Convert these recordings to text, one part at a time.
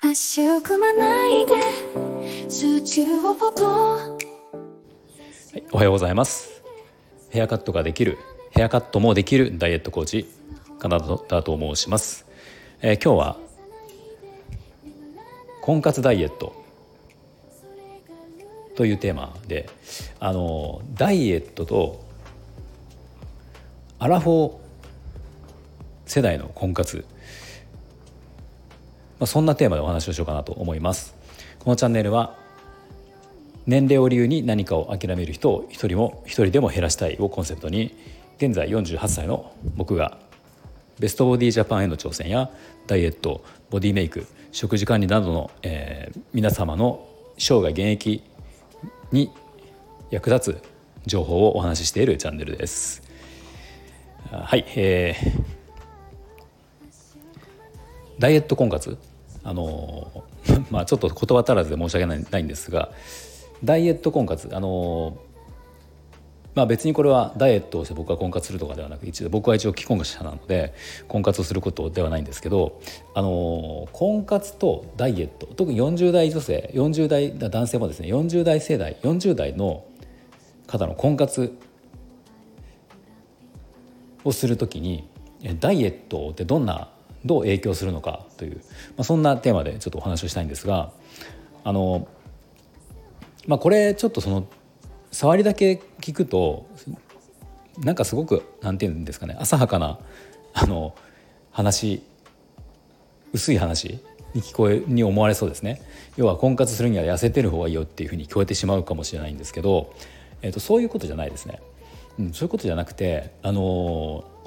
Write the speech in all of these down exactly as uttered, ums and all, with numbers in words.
足を組まないで数値をポポ、 はい、おはようございます。ヘアカットができる、ヘアカットもできるダイエットコーチカナダと申します。えー、今日は婚活ダイエットというテーマで、あのダイエットとアラフォー世代の婚活、まあ、そんなテーマでお話をしようかなと思います。このチャンネルは年齢を理由に何かを諦める人を一人も一人でも減らしたいをコンセプトに、現在よんじゅうはっさいの僕がベストボディジャパンへの挑戦やダイエット、ボディメイク、食事管理などの、えー、皆様の生涯現役に役立つ情報をお話ししているチャンネルです。はい、えー、ダイエット婚活、あのーまあ、ちょっと言葉足らずで申し訳ない、ないんですが、ダイエット婚活、あのーまあ、別にこれはダイエットをして僕は婚活するとかではなく、一度僕は一応既婚者なので婚活をすることではないんですけど、あのー、婚活とダイエット、特によんじゅう代女性、よんじゅう代男性もですね、よんじゅう代世代、よんじゅう代の方の婚活をするときにダイエットってどんなどう影響するのかという、まあ、そんなテーマでちょっとお話をしたいんですが、あの、まあ、これちょっとその触りだけ聞くとなんかすごくなんていうんですかね、浅はかなあの話、薄い話に聞こえに思われそうですね。要は婚活するには痩せてる方がいいよっていうふうに聞こえてしまうかもしれないんですけど、えーと、そういうことじゃないですね。うん、そういうことじゃなくて、あのー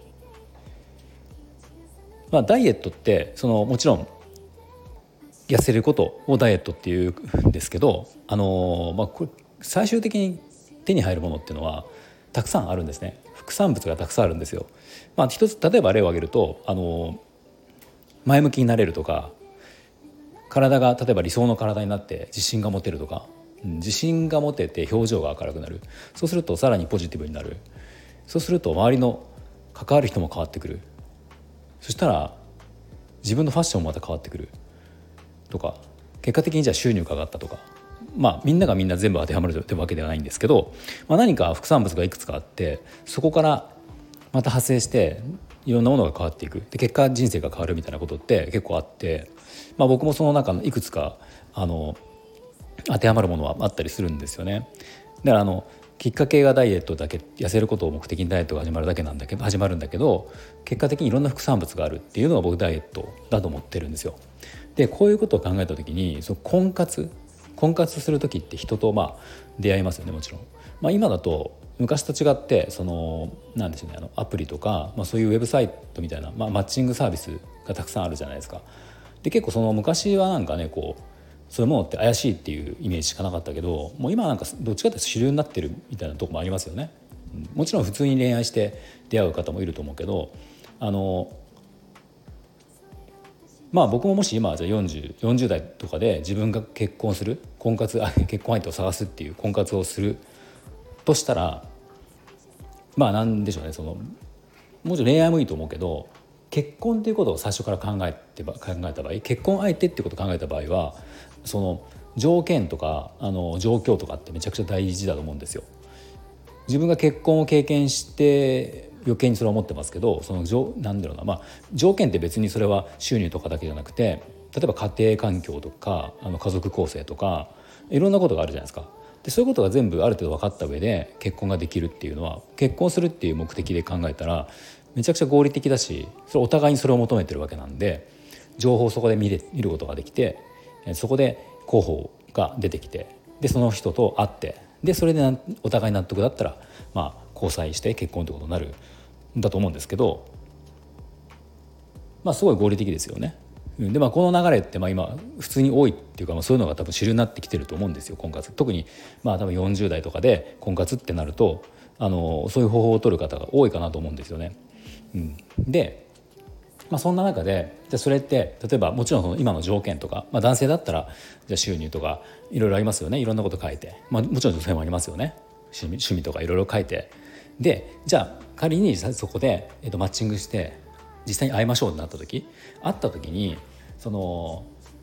まあ、ダイエットってそのもちろん痩せることをダイエットっていうんですけど、あのーまあ、これ最終的に手に入るものっていうのはたくさんあるんですね。副産物がたくさんあるんですよ。まあ、一つ例えば例を挙げると、あのー、前向きになれるとか、体が例えば理想の体になって自信が持てるとか、うん、自信が持てて表情が明るくなる。そうするとさらにポジティブになる。そうすると周りの関わる人も変わってくる。そしたら自分のファッションもまた変わってくるとか、結果的にじゃあ収入が上がったとか、まあみんながみんな全部当てはまるというわけではないんですけど、まあ、何か副産物がいくつかあって、そこからまた派生していろんなものが変わっていく。で結果人生が変わるみたいなことって結構あって、まあ、僕もその中のいくつかあの当てはまるものはあったりするんですよね。だからあのきっかけがダイエットだけ、痩せることを目的にダイエットが始まるだけなんだけど始まるんだけど結果的にいろんな副産物があるっていうのが僕ダイエットだと思ってるんですよ。でこういうことを考えた時に、その婚活婚活する時って人とまあ出会いますよね、もちろん。まあ、今だと昔と違ってそのなんでしょうね、あのアプリとか、まあ、そういうウェブサイトみたいな、まあ、マッチングサービスがたくさんあるじゃないですか。で結構その昔はなんかね、こうそういうものって怪しいっていうイメージしかなかったけど、もう今なんかどっちかというと主流になってるみたいなところもありますよね。もちろん普通に恋愛して出会う方もいると思うけど、あのまあ僕ももし今じゃあよんじゅう、よんじゅう代とかで自分が結婚する婚活あ結婚相手を探すっていう婚活をするとしたら、まあなんでしょうね、そのもちろん恋愛もいいと思うけど、結婚っていうことを最初から考えて考えた場合、結婚相手っていうことを考えた場合は、その条件とかあの状況とかってめちゃくちゃ大事だと思うんですよ。自分が結婚を経験して余計にそれは思ってますけど、そのなんだろうな、まあ、条件って別にそれは収入とかだけじゃなくて、例えば家庭環境とかあの家族構成とかいろんなことがあるじゃないですか。でそういうことが全部ある程度分かった上で結婚ができるっていうのは、結婚するっていう目的で考えたらめちゃくちゃ合理的だし、それお互いにそれを求めてるわけなんで、情報をそこで見れ見ることができて、そこで候補が出てきて、でその人と会って、でそれでお互い納得だったら、まあ、交際して結婚ということになるんだと思うんですけど、まあすごい合理的ですよね。で、まあ、この流れってまあ今普通に多いっていうか、まあ、そういうのが多分主流になってきてると思うんですよ、婚活。特にまあ多分よんじゅう代とかで婚活ってなると、あのそういう方法を取る方が多いかなと思うんですよね。うん、で、まあ、そんな中でじゃあそれって例えばもちろんその今の条件とか、まあ、男性だったらじゃあ収入とかいろいろありますよね。いろんなこと書いて、まあ、もちろん女性もありますよね。趣味、趣味とかいろいろ書いて、でじゃあ仮にそこで、えっと、マッチングして実際に会いましょうってなった時会った時にその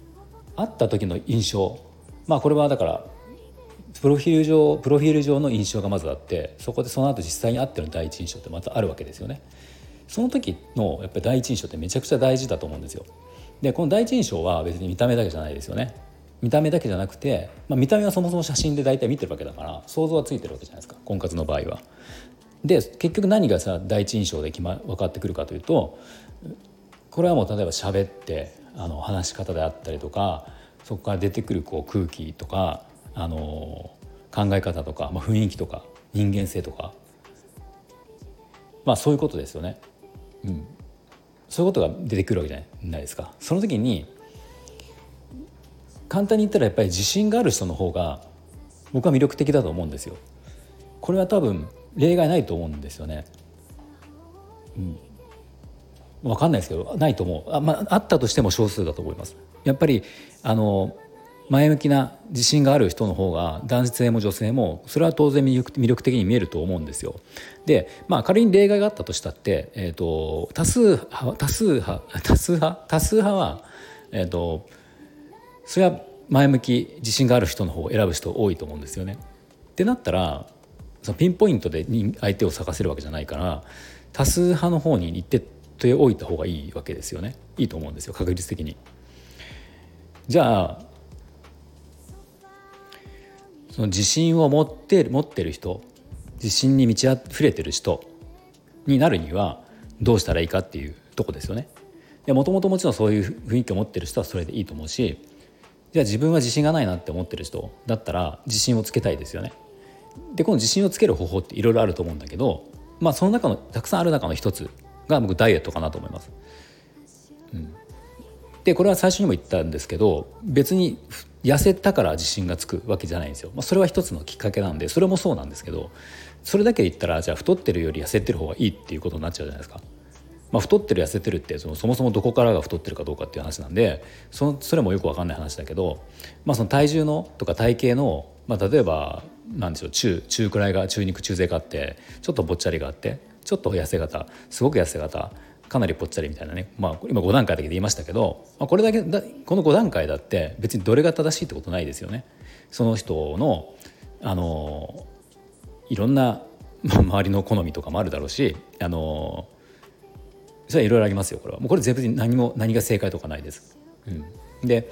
会った時の印象、まあこれはだからプロフィール上プロフィール上の印象がまずあって、そこでその後実際に会っての第一印象ってまたあるわけですよね。その時のやっぱり第一印象ってめちゃくちゃ大事だと思うんですよ。でこの第一印象は別に見た目だけじゃないですよね。見た目だけじゃなくて、まあ、見た目はそもそも写真で大体見てるわけだから想像はついてるわけじゃないですか、婚活の場合は。で結局何がさ第一印象で決、ま、分かってくるかというと、これはもう例えば喋ってあの話し方であったりとか、そこから出てくるこう空気とか、あの考え方とか、まあ、雰囲気とか人間性とか、まあそういうことですよね。うん、そういうことが出てくるわけじゃないですか。その時に簡単に言ったらやっぱり自信がある人の方が僕は魅力的だと思うんですよ。これは多分例外ないと思うんですよね。うん、分かんないですけどないと思う。あ、まあ、あったとしても少数だと思います。やっぱりあの前向きな自信がある人の方が男性も女性もそれは当然魅力、魅力的に見えると思うんですよ。で、まあ、仮に例外があったとしたって、えーと、多数派多数派多数派多数派は、えーと、それは前向き自信がある人の方を選ぶ人多いと思うんですよね。ってなったらそのピンポイントで相手を探せるわけじゃないから、多数派の方に行ってっておいた方がいいわけですよね。いいと思うんですよ、確率的に。じゃあその自信を持って持ってる人、自信に満ち溢れてる人になるにはどうしたらいいかっていうとこですよね。もともともちろんそういう雰囲気を持ってる人はそれでいいと思うし、じゃあ自分は自信がないなって思ってる人だったら自信をつけたいですよね。でこの自信をつける方法っていろいろあると思うんだけど、まあその中のたくさんある中の一つが僕ダイエットかなと思います。うん、でこれは最初にも言ったんですけど、別に痩せたから自信がつくわけじゃないんですよ。まあ、それは一つのきっかけなんでそれもそうなんですけど、それだけ言ったらじゃあ太ってるより痩せてる方がいいっていうことになっちゃうじゃないですか。まあ、太ってる痩せてるってそのそもそもどこからが太ってるかどうかっていう話なんで、そそれもよく分かんない話だけど、まあ、その体重のとか体型の、まあ、例えばなんでしょう、中中くらいが中肉中背があってちょっとぽっちゃりがあってちょっと痩せ型、すごく痩せ型、かなりぽっちゃりみたいなね、まあ、今ご段階だけで言いましたけど、まあ、これだけだこのご段階だって別にどれが正しいってことないですよね。その人のあのいろんな、まあ、周りの好みとかもあるだろうし、あのそれはいろいろありますよ。これはもうこれ全部何も何が正解とかないです。うん、で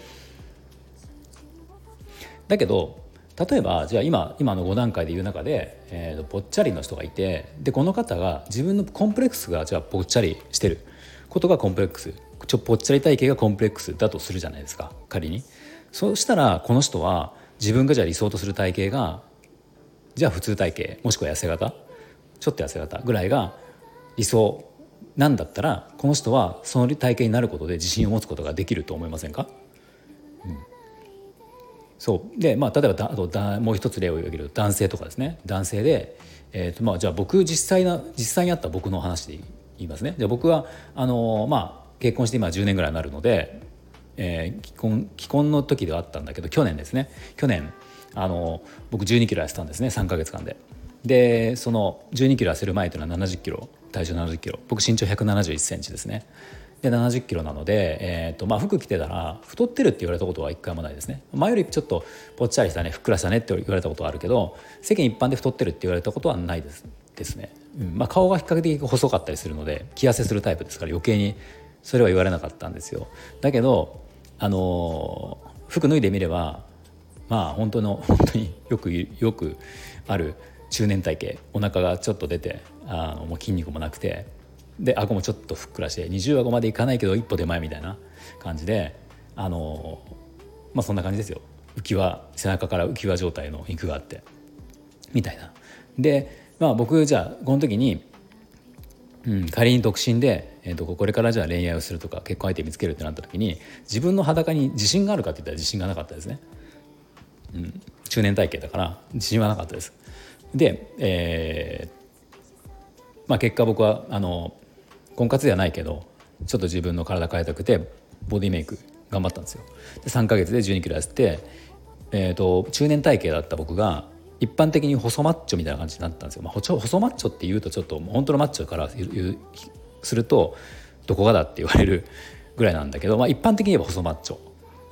だけど例えばじゃあ 今, 今のご段階でいう中で、えー、ぽっちゃりの人がいて、でこの方が自分のコンプレックスがじゃあぽっちゃりしてることがコンプレックス、ちょぽっちゃり体型がコンプレックスだとするじゃないですか、仮に。そうしたらこの人は自分がじゃあ理想とする体型がじゃあ普通体型もしくは痩せ型、ちょっと痩せ型ぐらいが理想なんだったら、この人はその体型になることで自信を持つことができると思いませんか？うん、そうで、まあ、例えばだあとだもう一つ例を挙げると男性とかですね。男性で、えーとまあ、じゃあ僕実際な実際にあった僕の話で言いますね。で僕はあの、まあ、結婚して今じゅうねんぐらいになるので、えー、既婚既婚の時ではあったんだけど、去年ですね去年あの僕じゅうにキロ痩せたんですね、さんかげつかんで。でそのじゅうにキロ痩せる前というのはななじゅっキロ、体重ななじゅっキロ、僕身長ひゃくななじゅういっセンチですね。でななじゅっキロなので、えーとまあ、服着てたら太ってるって言われたことは一回もないですね。前よりちょっとぽっちゃりしたね、ふっくらしたねって言われたことはあるけど、世間一般で太ってるって言われたことはないですですね。うんまあ、顔が比較的細かったりするので気痩せするタイプですから余計にそれは言われなかったんですよ。だけど、あのー、服脱いでみればまあ本当の本当によくよくある中年体型、お腹がちょっと出て、あのもう筋肉もなくて、で顎もちょっとふっくらしてにじゅう顎までいかないけど一歩手前みたいな感じで、あのまあそんな感じですよ。浮き輪、背中から浮き輪状態の肉があってみたいな。で、まあ、僕じゃあこの時に、うん、仮に独身で、えー、とこれからじゃあ恋愛をするとか結婚相手見つけるってなった時に自分の裸に自信があるかって言ったら自信がなかったですね。うん、中年体型だから自信はなかったです。で、えーまあ、結果僕はあの婚活ではないけどちょっと自分の体変えたくてボディメイク頑張ったんですよ。でさんかげつでじゅうにキロ痩せて、えー、と中年体型だった僕が一般的に細マッチョみたいな感じになったんですよ。まあ、細マッチョって言うとちょっと本当のマッチョからするとどこがだって言われるぐらいなんだけど、まあ、一般的に言えば細マッチョ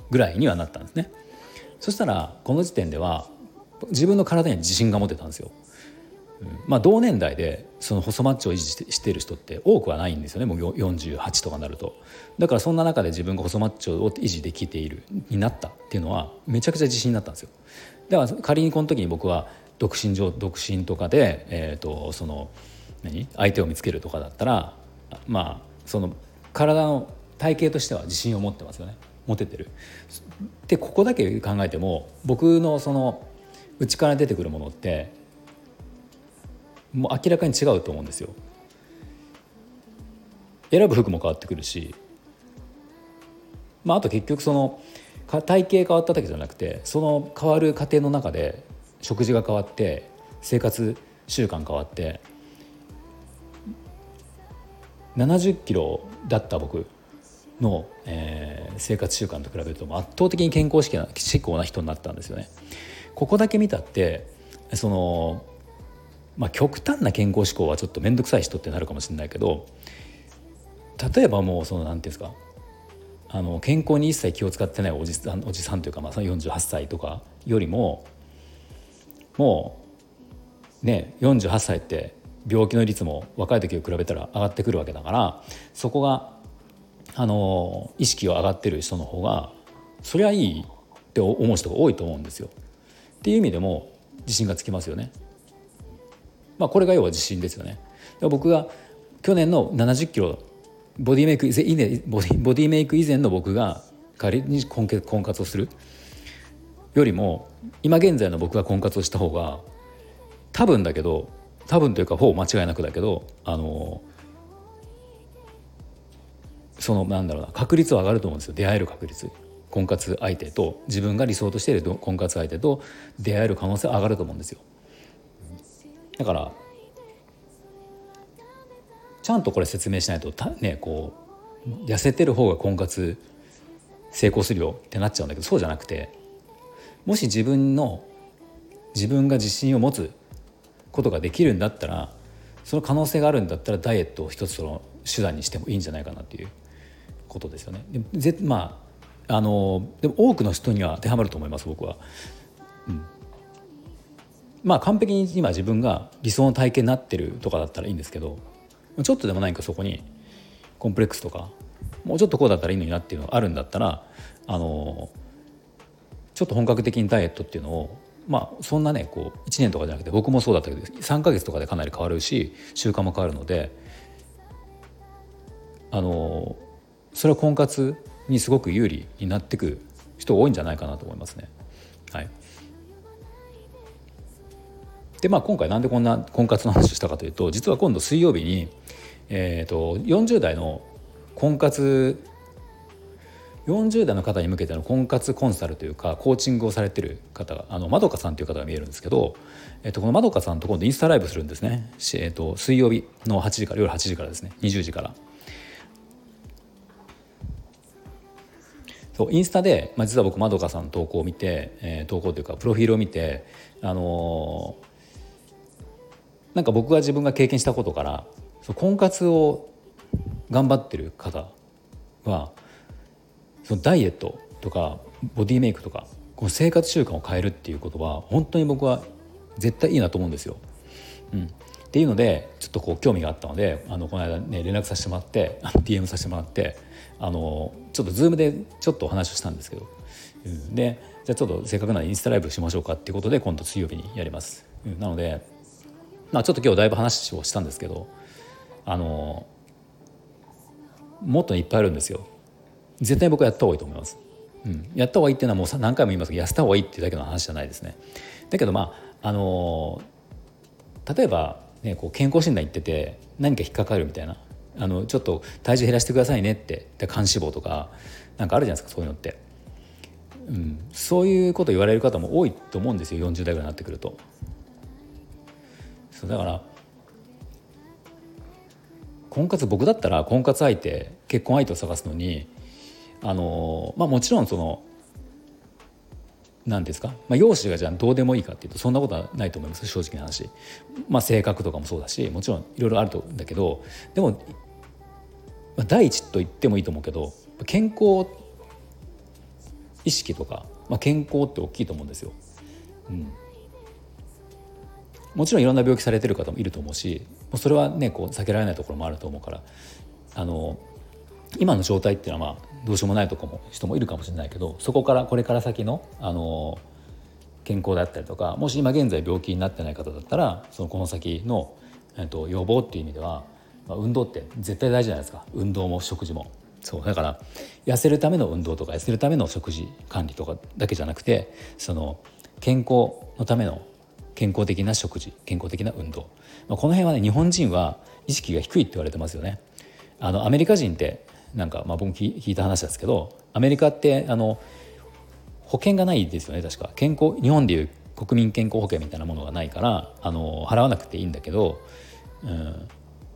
ぐらいにはなったんですね。そしたらこの時点では自分の体に自信が持てたんですよ。うん、まあ同年代でその細マッチョを維持してしている人って多くはないんですよね。もうよんじゅうはちとかになると。だからそんな中で自分が細マッチョを維持できているになったっていうのはめちゃくちゃ自信になったんですよ。だから仮にこの時に僕は独身上独身とかで、えー、とその何相手を見つけるとかだったら、まあその体の体型としては自信を持ってますよね。持ててる。でここだけ考えても僕のその内から出てくるものってもう明らかに違うと思うんですよ。選ぶ服も変わってくるし、まあ、あと結局その体型変わっただけじゃなくて、その変わる過程の中で食事が変わって生活習慣変わってななじゅっキロだった僕の、えー、生活習慣と比べると圧倒的に健康志向な人になったんですよね。ここだけ見たってその、まあ、極端な健康志向はちょっと面倒くさい人ってなるかもしれないけど、例えばもうそのなんていうんですか、あの健康に一切気を使ってないおじさん、おじさんというか、まあ、よんじゅうはっさいとかよりももうねよんじゅうはっさいって病気の率も若い時を比べたら上がってくるわけだから、そこがあの意識が上がってる人の方がそりゃいいって思う人が多いと思うんですよ。っていう意味でも自信がつきますよね。まあこれが要は自信ですよね。僕が去年のななじゅっキロボディメイク以前ボディ、ボディメイク以前の僕が仮に婚活をするよりも今現在の僕が婚活をした方が多分だけど多分というかほぼ間違いなくだけどあのそのなんだろうな確率は上がると思うんですよ。出会える確率、婚活相手と自分が理想としている婚活相手と出会える可能性は上がると思うんですよ。だからちゃんとこれ説明しないとね、こう痩せてる方が婚活成功するよってなっちゃうんだけど、そうじゃなくて、もし自分の自分が自信を持つことができるんだったら、その可能性があるんだったらダイエットを一つその手段にしてもいいんじゃないかなっていうことですよね。でぜまああのでも多くの人には当てはまると思います僕は。うん、まあ完璧に今自分が理想の体型になってるとかだったらいいんですけど、ちょっとでも何かそこにコンプレックスとかもうちょっとこうだったらいいのになっていうのがあるんだったら、あのちょっと本格的にダイエットっていうのを、まあそんなねこういちねんとかじゃなくて、僕もそうだったけどさんかげつとかでかなり変わるし習慣も変わるので、あのそれは婚活にすごく有利になってくる人が多いんじゃないかなと思いますね。はい。でまあ今回なんでこんな婚活の話をしたかというと、実は今度水曜日に、えー、とよんじゅう代の婚活よんじゅう代の方に向けての婚活コンサルというかコーチングをされてる方が、あのまどかさんという方が見えるんですけど、えー、とこのまどかさんと今度インスタライブするんですね。えー、と水曜日のはちじから夜はちじからですね、にじゅうじから。そうインスタで、まあ、実は僕まどかさんの投稿を見て、えー、投稿というかプロフィールを見て、あのーなんか僕が自分が経験したことから、その婚活を頑張ってる方はそのダイエットとかボディメイクとかこの生活習慣を変えるっていうことは本当に僕は絶対いいなと思うんですよ。うん、っていうのでちょっとこう興味があったので、あのこの間ね連絡させてもらってあの ディーエム させてもらってあのちょっと Zoom でちょっとお話をしたんですけど、うん、でじゃあちょっとせっかくなのでインスタライブしましょうかっていうことで今度水曜日にやります。うん、なのでまあ、ちょっと今日だいぶ話をしたんですけど、あのもっといっぱいあるんですよ。絶対僕はやった方がいいと思います。うん、やった方がいいっていうのはもう何回も言いますけど、痩せた方がいいっていうだけの話じゃないですね。だけどまああの例えば、ね、こう健康診断行ってて何か引っかかるみたいな、あのちょっと体重減らしてくださいねってで肝脂肪とかなんかあるじゃないですか、そういうのって、うん、そういうこと言われる方も多いと思うんですよ、よんじゅう代ぐらいになってくると。そうだから婚活、僕だったら婚活相手結婚相手を探すのにあの、まあ、もちろんその何ですか、まあ、容姿がじゃあどうでもいいかっていうとそんなことはないと思います、正直な話。まあ、性格とかもそうだしもちろんいろいろあると思うんだけど、でも、まあ、第一と言ってもいいと思うけど健康意識とか、まあ、健康って大きいと思うんですよ。うん、もちろんいろんな病気されてる方もいると思うし、それはねこう避けられないところもあると思うから、あの今の状態っていうのはまあどうしようもないとこも人もいるかもしれないけど、そこからこれから先の、あの健康だったりとか、もし今現在病気になってない方だったらそのこの先の、えっと、予防っていう意味では、まあ、運動って絶対大事じゃないですか。運動も食事もそうだから、痩せるための運動とか痩せるための食事管理とかだけじゃなくて、その健康のための健康的な食事、健康的な運動、まあ、この辺はね日本人は意識が低いって言われてますよね。あのアメリカ人ってなんか、まあ、僕聞いた話ですけど、アメリカってあの保険がないですよね確か。健康日本でいう国民健康保険みたいなものがないから、あの払わなくていいんだけど、うん、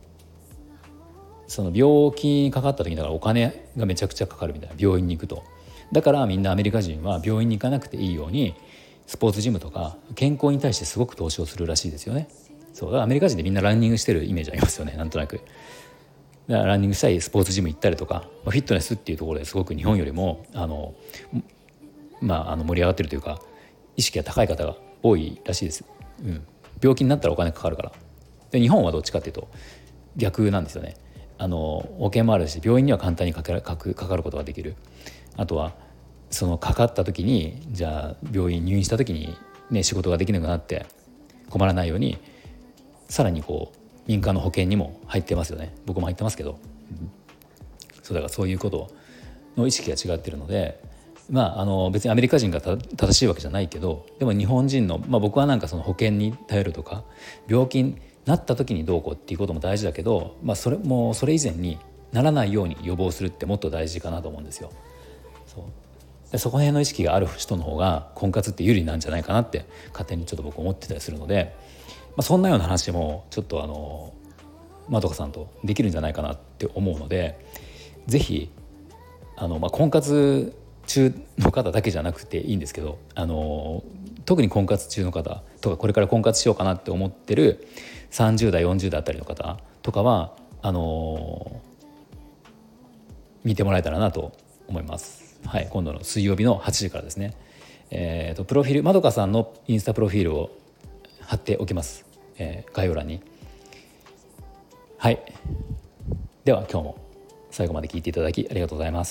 その病気にかかった時にだからお金がめちゃくちゃかかるみたいな、病院に行くと。だからみんなアメリカ人は病院に行かなくていいようにスポーツジムとか健康に対してすごく投資をするらしいですよね。そうだからアメリカ人でみんなランニングしてるイメージありますよね、なんとなく。だからランニングしたりスポーツジム行ったりとか、フィットネスっていうところですごく日本よりもあの、まあ、あの盛り上がってるというか意識が高い方が多いらしいです、うん、病気になったらお金かかるから。で日本はどっちかっていうと逆なんですよね。あの保険もあるし病院には簡単にかかる、かかることができる。あとはそのかかった時にじゃあ病院入院した時に、ね、仕事ができなくなって困らないようにさらにこう民間の保険にも入ってますよね。僕も入ってますけど、うん、そうだからそういうことの意識が違っているので、まあ、あの別にアメリカ人が正しいわけじゃないけど、でも日本人の、まあ、僕はなんかその保険に頼るとか病気になった時にどうこうっていうことも大事だけど、まあ、それもうそれ以前にならないように予防するってもっと大事かなと思うんですよ。そうでそこら辺の意識がある人の方が婚活って有利なんじゃないかなって勝手にちょっと僕思ってたりするので、まあ、そんなような話もちょっとあのまどかさんとできるんじゃないかなって思うので、ぜひあの、まあ、婚活中の方だけじゃなくていいんですけど、あの特に婚活中の方とかこれから婚活しようかなって思ってるさんじゅう代よんじゅう代あたりの方とかはあの見てもらえたらなと思います。はい、今度の水曜日のはちじからですね。えーと、プロフィールまどかさんのインスタプロフィールを貼っておきます、えー、概要欄に。はい、では今日も最後まで聞いていただきありがとうございます。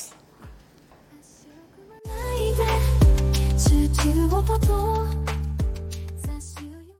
スチュート